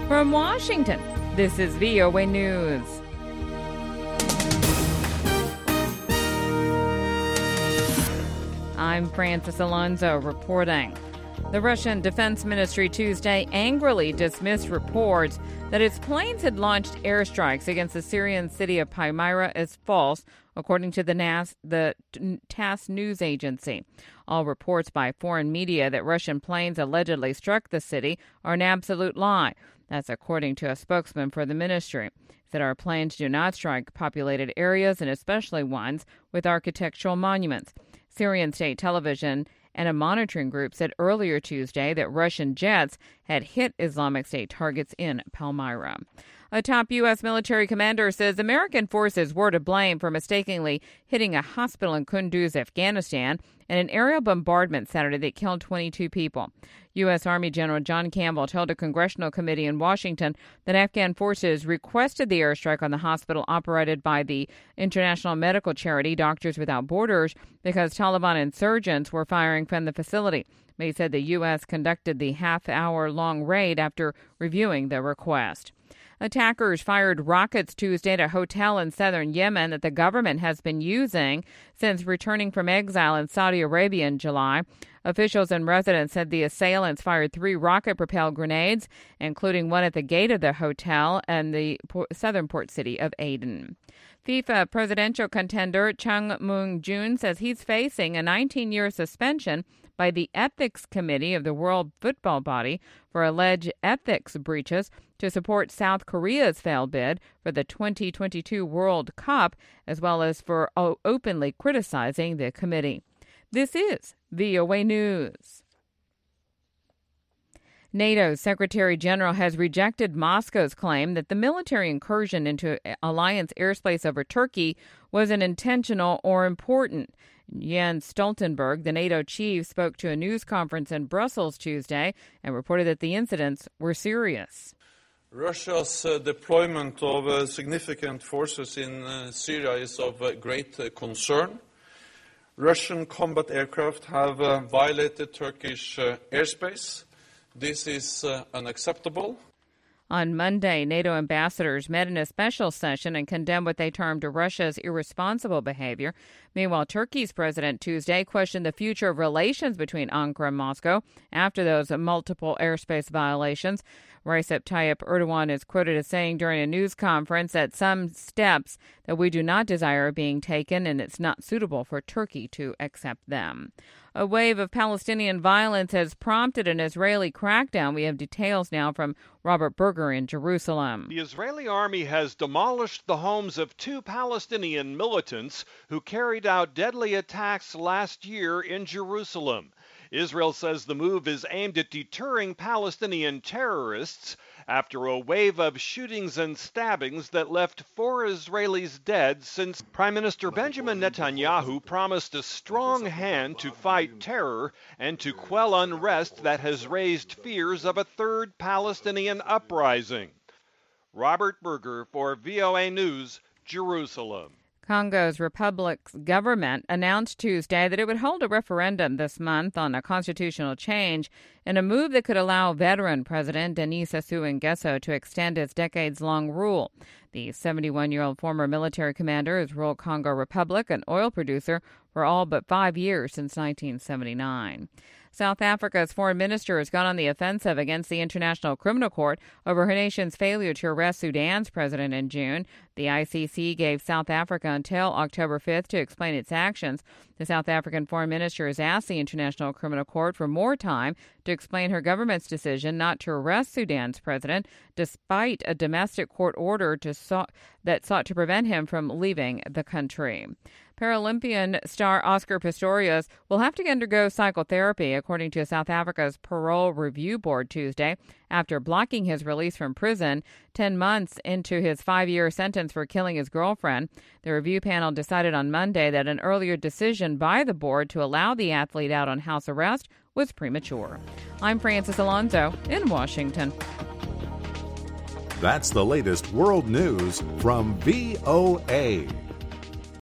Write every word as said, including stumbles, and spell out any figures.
From Washington, this is V O A News. I'm Francis Alonso reporting. The Russian Defense Ministry Tuesday angrily dismissed reports that its planes had launched airstrikes against the Syrian city of Palmyra as false, according to the, N A S, the TASS news agency. All reports by foreign media that Russian planes allegedly struck the city are an absolute lie. That's according to a spokesman for the ministry. That our planes do not strike populated areas, and especially ones with architectural monuments. Syrian state television and a monitoring group said earlier Tuesday that Russian jets had hit Islamic State targets in Palmyra. A top U S military commander says American forces were to blame for mistakenly hitting a hospital in Kunduz, Afghanistan, and an aerial bombardment Saturday that killed twenty-two people. U S. Army General John Campbell told a congressional committee in Washington that Afghan forces requested the airstrike on the hospital operated by the international medical charity Doctors Without Borders because Taliban insurgents were firing from the facility. He said the U S conducted the half-hour-long raid after reviewing the request. Attackers fired rockets Tuesday at a hotel in southern Yemen that the government has been using since returning from exile in Saudi Arabia in July. Officials and residents said the assailants fired three rocket-propelled grenades, including one at the gate of the hotel and the southern port city of Aden. FIFA presidential contender Chung Moon-joon says he's facing a nineteen-year suspension by the Ethics Committee of the World Football Body for alleged ethics breaches to support South Korea's failed bid for the twenty twenty-two World Cup, as well as for o- openly criticizing the committee. This is V O A News. NATO's Secretary General has rejected Moscow's claim that the military incursion into alliance airspace over Turkey wasn't intentional or important. Jens Stoltenberg, the NATO chief, spoke to a news conference in Brussels Tuesday and reported that the incidents were serious. Russia's uh, deployment of uh, significant forces in uh, Syria is of uh, great uh, concern. Russian combat aircraft have uh, violated Turkish uh, airspace. This is uh, unacceptable. On Monday, NATO ambassadors met in a special session and condemned what they termed Russia's irresponsible behavior. Meanwhile, Turkey's president Tuesday questioned the future of relations between Ankara and Moscow after those multiple airspace violations. Recep Tayyip Erdogan is quoted as saying during a news conference that some steps that we do not desire are being taken and it's not suitable for Turkey to accept them. A wave of Palestinian violence has prompted an Israeli crackdown. We have details now from Robert Berger in Jerusalem. The Israeli army has demolished the homes of two Palestinian militants who carried out deadly attacks last year in Jerusalem. Israel says the move is aimed at deterring Palestinian terrorists after a wave of shootings and stabbings that left four Israelis dead since Prime Minister Benjamin Netanyahu promised a strong hand to fight terror and to quell unrest that has raised fears of a third Palestinian uprising. Robert Berger for V O A News, Jerusalem. Congo's Republic's government announced Tuesday that it would hold a referendum this month on a constitutional change in a move that could allow veteran President Denis Sassou Nguesso to extend his decades-long rule. The seventy-one-year-old former military commander has ruled Congo Republic, an oil producer, for all but five years since nineteen seventy-nine. South Africa's foreign minister has gone on the offensive against the International Criminal Court over her nation's failure to arrest Sudan's president in June. The I C C gave South Africa until October fifth to explain its actions. The South African foreign minister has asked the International Criminal Court for more time to explain her government's decision not to arrest Sudan's president, despite a domestic court order to sought, that sought to prevent him from leaving the country. Paralympian star Oscar Pistorius will have to undergo psychotherapy, according to South Africa's Parole Review Board Tuesday, after blocking his release from prison ten months into his five-year sentence for killing his girlfriend. The review panel decided on Monday that an earlier decision by the board to allow the athlete out on house arrest was premature. I'm Francis Alonso in Washington. That's the latest world news from V O A.